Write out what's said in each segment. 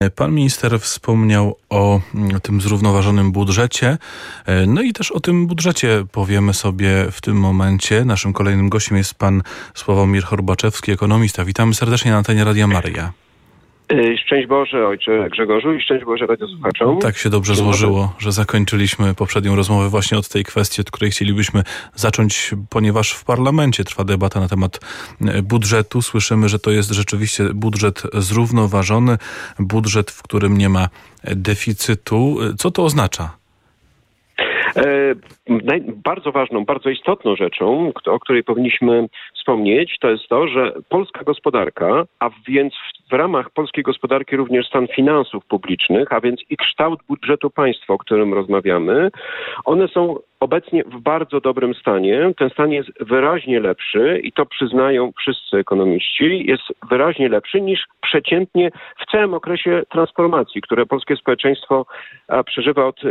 Pan minister wspomniał o tym zrównoważonym budżecie, no i też o tym budżecie powiemy sobie w tym momencie. Naszym kolejnym gościem jest pan Sławomir Horbaczewski, ekonomista. Witamy serdecznie na antenie Radia Maryja. Szczęść Boże, ojcze Grzegorzu, i szczęść Boże radiosłuchaczom. Tak się dobrze złożyło, że zakończyliśmy poprzednią rozmowę właśnie od tej kwestii, od której chcielibyśmy zacząć, ponieważ w parlamencie trwa debata na temat budżetu. Słyszymy, że to jest rzeczywiście budżet zrównoważony, budżet, w którym nie ma deficytu. Co to oznacza? Bardzo ważną, bardzo istotną rzeczą, o której powinniśmy wspomnieć, to jest to, że polska gospodarka, a więc w ramach polskiej gospodarki również stan finansów publicznych, a więc i kształt budżetu państwa, o którym rozmawiamy, one są obecnie w bardzo dobrym stanie. Ten stan jest wyraźnie lepszy i to przyznają wszyscy ekonomiści, jest wyraźnie lepszy niż przeciętnie w całym okresie transformacji, które polskie społeczeństwo przeżywa od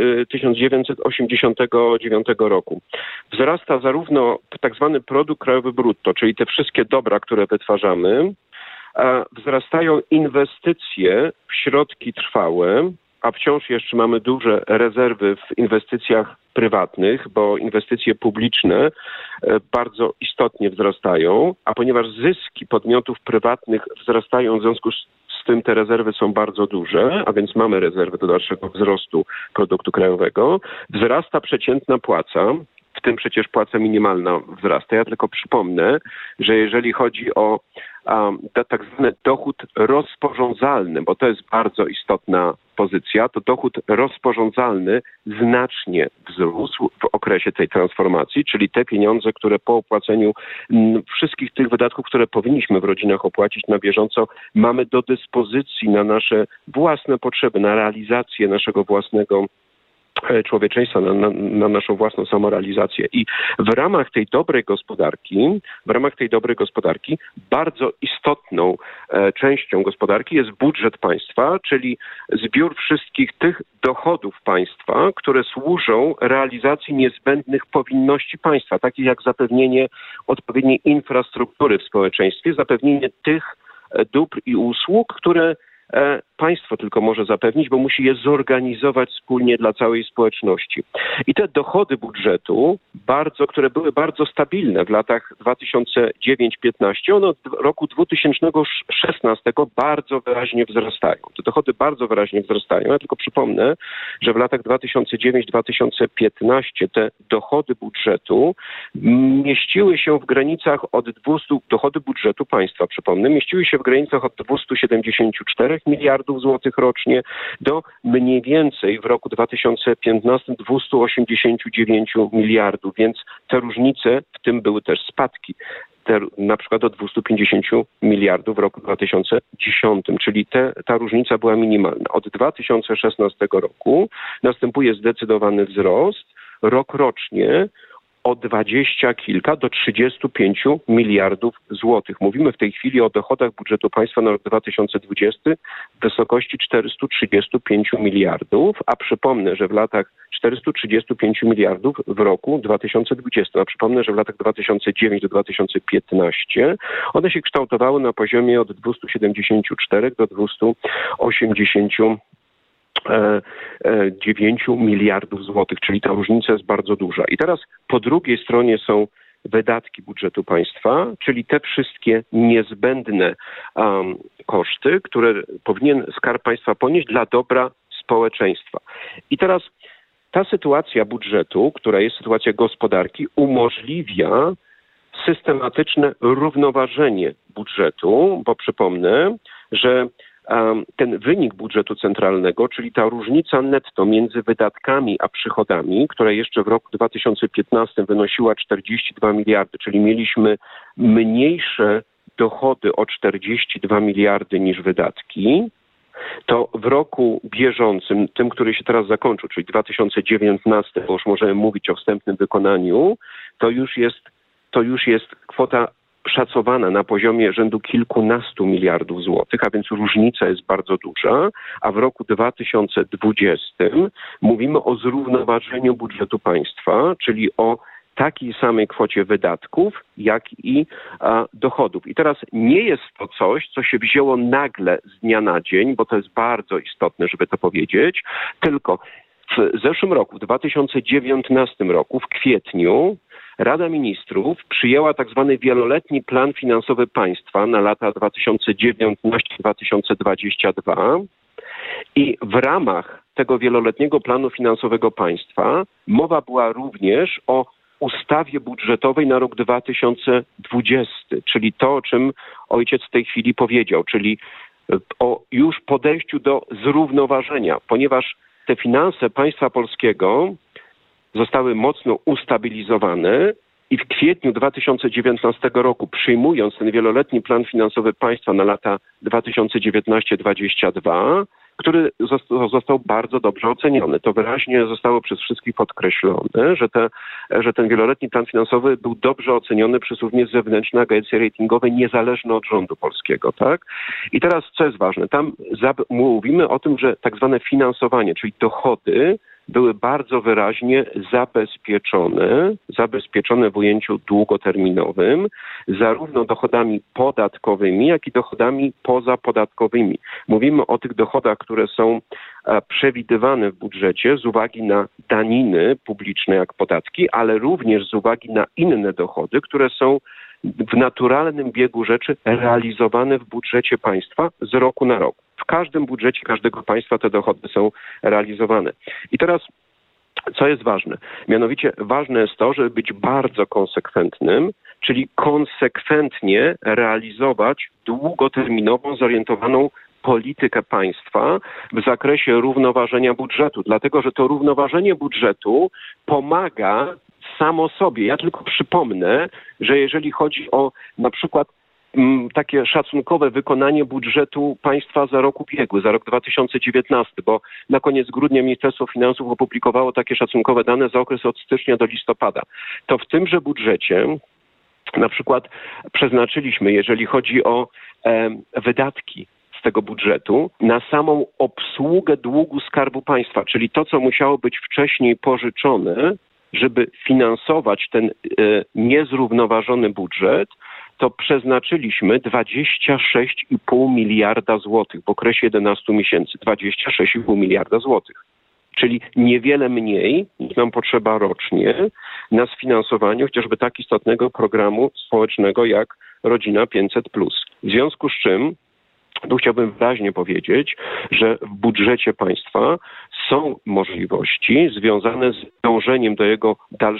1989 roku. Wzrasta zarówno tak zwany produkt krajowy brutto, czyli te wszystkie dobra, które wytwarzamy, wzrastają inwestycje w środki trwałe, a wciąż jeszcze mamy duże rezerwy w inwestycjach prywatnych, bo inwestycje publiczne bardzo istotnie wzrastają, a ponieważ zyski podmiotów prywatnych wzrastają, w związku z tym te rezerwy są bardzo duże, a więc mamy rezerwy do dalszego wzrostu produktu krajowego, wzrasta przeciętna płaca, w tym przecież płaca minimalna wzrasta. Ja tylko przypomnę, że jeżeli chodzi o tak zwany dochód rozporządzalny, bo to jest bardzo istotna pozycja, to dochód rozporządzalny znacznie wzrósł w okresie tej transformacji, czyli te pieniądze, które po opłaceniu wszystkich tych wydatków, które powinniśmy w rodzinach opłacić na bieżąco, mamy do dyspozycji na nasze własne potrzeby, na realizację naszego własnego człowieczeństwa, na naszą własną samorealizację. I w ramach tej dobrej gospodarki bardzo istotną częścią gospodarki jest budżet państwa, czyli zbiór wszystkich tych dochodów państwa, które służą realizacji niezbędnych powinności państwa, takich jak zapewnienie odpowiedniej infrastruktury w społeczeństwie, zapewnienie tych dóbr i usług, które państwo tylko może zapewnić, bo musi je zorganizować wspólnie dla całej społeczności. I te dochody budżetu, które były bardzo stabilne w latach 2009-15, one od roku 2016 bardzo wyraźnie wzrastają. Te dochody bardzo wyraźnie wzrastają. Ja tylko przypomnę, że w latach 2009-2015 te dochody budżetu mieściły się w granicach dochody budżetu państwa, przypomnę, mieściły się w granicach od 274 miliardów złotych rocznie do mniej więcej w roku 2015 289 miliardów, więc te różnice, w tym były też spadki, na przykład do 250 miliardów w roku 2010, czyli ta różnica była minimalna. Od 2016 roku następuje zdecydowany wzrost rokrocznie o 20 kilka do 35 miliardów złotych. Mówimy w tej chwili o dochodach budżetu państwa na rok 2020 w wysokości 435 miliardów, a przypomnę, że w latach 435 miliardów w roku 2020, a przypomnę, że w latach 2009 do 2015 one się kształtowały na poziomie od 274 do 289 miliardów złotych, czyli ta różnica jest bardzo duża. I teraz po drugiej stronie są wydatki budżetu państwa, czyli te wszystkie niezbędne koszty, które powinien Skarb Państwa ponieść dla dobra społeczeństwa. I teraz ta sytuacja budżetu, która jest sytuacja gospodarki, umożliwia systematyczne równoważenie budżetu, bo przypomnę, że ten wynik budżetu centralnego, czyli ta różnica netto między wydatkami a przychodami, która jeszcze w roku 2015 wynosiła 42 miliardy, czyli mieliśmy mniejsze dochody o 42 miliardy niż wydatki, to w roku bieżącym, tym, który się teraz zakończył, czyli 2019, bo już możemy mówić o wstępnym wykonaniu, to już jest kwota szacowana na poziomie rzędu kilkunastu miliardów złotych, a więc różnica jest bardzo duża, a w roku 2020 mówimy o zrównoważeniu budżetu państwa, czyli o takiej samej kwocie wydatków, jak i dochodów. I teraz nie jest to coś, co się wzięło nagle z dnia na dzień, bo to jest bardzo istotne, żeby to powiedzieć, tylko w zeszłym roku, w 2019 roku, w kwietniu, Rada Ministrów przyjęła tak zwany wieloletni plan finansowy państwa na lata 2019-2022 i w ramach tego wieloletniego planu finansowego państwa mowa była również o ustawie budżetowej na rok 2020, czyli to, o czym ojciec w tej chwili powiedział, czyli o już podejściu do zrównoważenia, ponieważ te finanse państwa polskiego zostały mocno ustabilizowane i w kwietniu 2019 roku, przyjmując ten wieloletni plan finansowy państwa na lata 2019-2022, który został bardzo dobrze oceniony. To wyraźnie zostało przez wszystkich podkreślone, że ten wieloletni plan finansowy był dobrze oceniony przez również zewnętrzne agencje ratingowe, niezależne od rządu polskiego, tak? I teraz, co jest ważne, tam mówimy o tym, że tak zwane finansowanie, czyli dochody, były bardzo wyraźnie zabezpieczone w ujęciu długoterminowym, zarówno dochodami podatkowymi, jak i dochodami pozapodatkowymi. Mówimy o tych dochodach, które są przewidywane w budżecie z uwagi na daniny publiczne jak podatki, ale również z uwagi na inne dochody, które są w naturalnym biegu rzeczy realizowane w budżecie państwa z roku na rok. W każdym budżecie każdego państwa te dochody są realizowane. I teraz, co jest ważne? Mianowicie ważne jest to, żeby być bardzo konsekwentnym, czyli konsekwentnie realizować długoterminową, zorientowaną politykę państwa w zakresie równoważenia budżetu. Dlatego, że to równoważenie budżetu pomaga samo sobie. Ja tylko przypomnę, że jeżeli chodzi o na przykład takie szacunkowe wykonanie budżetu państwa za rok ubiegły, za rok 2019, bo na koniec grudnia Ministerstwo Finansów opublikowało takie szacunkowe dane za okres od stycznia do listopada. To w tymże budżecie na przykład przeznaczyliśmy, jeżeli chodzi o wydatki z tego budżetu, na samą obsługę długu Skarbu Państwa, czyli to, co musiało być wcześniej pożyczone, żeby finansować ten niezrównoważony budżet, to przeznaczyliśmy 26,5 miliarda złotych w okresie 11 miesięcy. 26,5 miliarda złotych. Czyli niewiele mniej niż nam potrzeba rocznie na sfinansowanie chociażby tak istotnego programu społecznego jak Rodzina 500+. W związku z czym tu chciałbym wyraźnie powiedzieć, że w budżecie państwa są możliwości związane z dążeniem do jego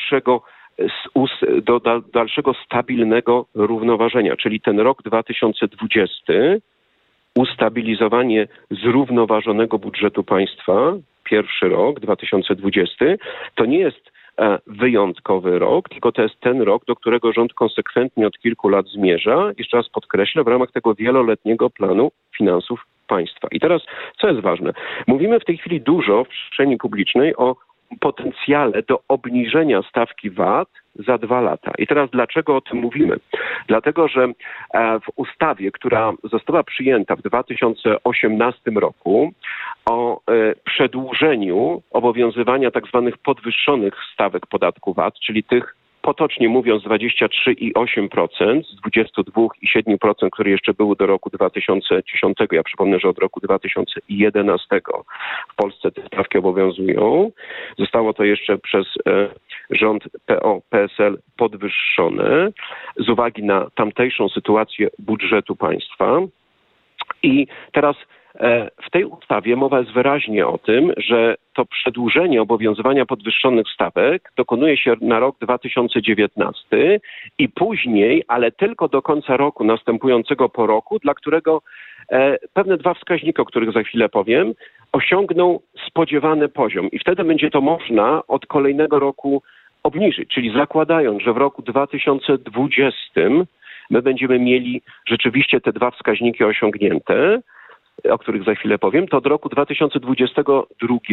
dalszego stabilnego równoważenia, czyli ten rok 2020, ustabilizowanie zrównoważonego budżetu państwa, pierwszy rok 2020, to nie jest wyjątkowy rok, tylko to jest ten rok, do którego rząd konsekwentnie od kilku lat zmierza, jeszcze raz podkreślę, w ramach tego wieloletniego planu finansów państwa. I teraz, co jest ważne? Mówimy w tej chwili dużo w przestrzeni publicznej o potencjale do obniżenia stawki VAT za 2 lata. I teraz dlaczego o tym mówimy? Dlatego, że w ustawie, która została przyjęta w 2018 roku o przedłużeniu obowiązywania tak zwanych podwyższonych stawek podatku VAT, czyli tych potocznie mówiąc 23,8% z 22,7%, które jeszcze były do roku 2010. Ja przypomnę, że od roku 2011 w Polsce te stawki obowiązują. Zostało to jeszcze przez rząd PO-PSL podwyższone z uwagi na tamtejszą sytuację budżetu państwa. I teraz w tej ustawie mowa jest wyraźnie o tym, że to przedłużenie obowiązywania podwyższonych stawek dokonuje się na rok 2019 i później, ale tylko do końca roku następującego po roku, dla którego pewne 2 wskaźniki, o których za chwilę powiem, osiągną spodziewany poziom i wtedy będzie to można od kolejnego roku obniżyć, czyli zakładając, że w roku 2020 my będziemy mieli rzeczywiście te 2 wskaźniki osiągnięte, o których za chwilę powiem, to od roku 2022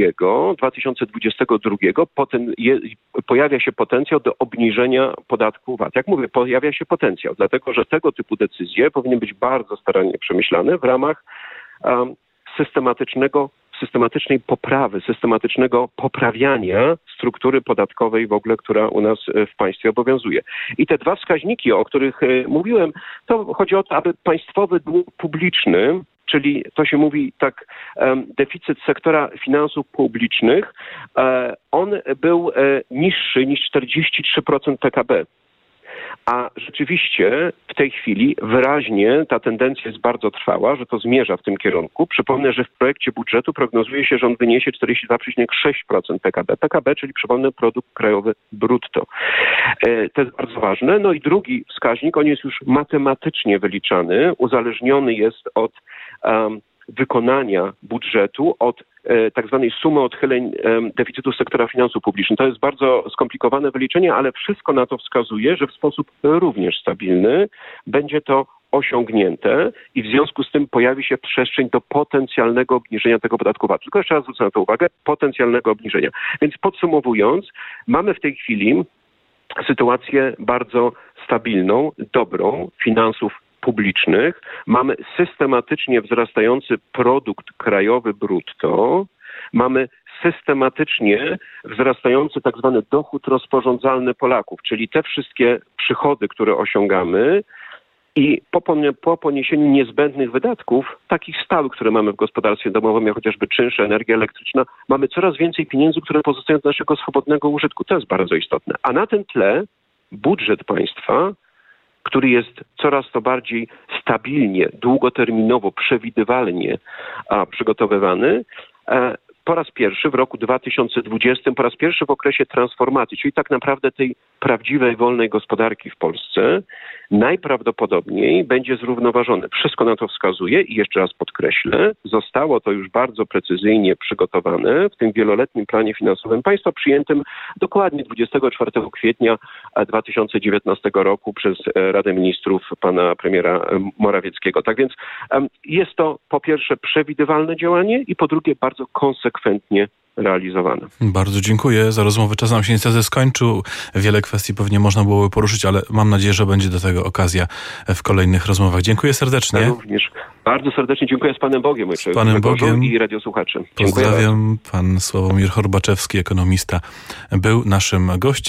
pojawia się potencjał do obniżenia podatku VAT. Jak mówię, pojawia się potencjał, dlatego że tego typu decyzje powinny być bardzo starannie przemyślane w ramach systematycznego systematycznej poprawy, systematycznego poprawiania struktury podatkowej w ogóle, która u nas w państwie obowiązuje. I te dwa wskaźniki, o których mówiłem, to chodzi o to, aby państwowy dług publiczny, czyli to się mówi tak, deficyt sektora finansów publicznych, on był niższy niż 43% PKB. A rzeczywiście w tej chwili wyraźnie ta tendencja jest bardzo trwała, że to zmierza w tym kierunku. Przypomnę, że w projekcie budżetu prognozuje się, że on wyniesie 42,6% PKB. PKB, czyli przypomnę produkt krajowy brutto. To jest bardzo ważne. No i drugi wskaźnik, on jest już matematycznie wyliczany, uzależniony jest od wykonania budżetu, od tak zwanej sumy odchyleń deficytu sektora finansów publicznych. To jest bardzo skomplikowane wyliczenie, ale wszystko na to wskazuje, że w sposób również stabilny będzie to osiągnięte i w związku z tym pojawi się przestrzeń do potencjalnego obniżenia tego podatku VAT. Tylko jeszcze raz zwrócę na to uwagę, potencjalnego obniżenia. Więc podsumowując, mamy w tej chwili sytuację bardzo stabilną, dobrą finansów publicznych. Mamy systematycznie wzrastający produkt krajowy brutto. Mamy systematycznie wzrastający tak zwany dochód rozporządzalny Polaków, czyli te wszystkie przychody, które osiągamy i po poniesieniu niezbędnych wydatków, takich stałych, które mamy w gospodarstwie domowym, jak chociażby czynsze, energia elektryczna, mamy coraz więcej pieniędzy, które pozostają do naszego swobodnego użytku. To jest bardzo istotne. A na tym tle budżet państwa, który jest coraz to bardziej stabilnie, długoterminowo, przewidywalnie przygotowywany, po raz pierwszy w roku 2020, po raz pierwszy w okresie transformacji, czyli tak naprawdę tej prawdziwej, wolnej gospodarki w Polsce, najprawdopodobniej będzie zrównoważony. Wszystko na to wskazuje i jeszcze raz podkreślę, zostało to już bardzo precyzyjnie przygotowane w tym wieloletnim planie finansowym państwa przyjętym dokładnie 24 kwietnia 2019 roku przez Radę Ministrów pana premiera Morawieckiego. Tak więc jest to po pierwsze przewidywalne działanie i po drugie bardzo konsekwentnie realizowane. Bardzo dziękuję za rozmowę. Czas nam się niestety skończył. Wiele kwestii pewnie można byłoby poruszyć, ale mam nadzieję, że będzie do tego okazja w kolejnych rozmowach. Dziękuję serdecznie. Ja również bardzo serdecznie dziękuję. Z Panem Bogiem. Z Panem Bogiem. I radiosłuchaczy. Pozdrawiam. Pan Sławomir Horbaczewski, ekonomista, był naszym gościem.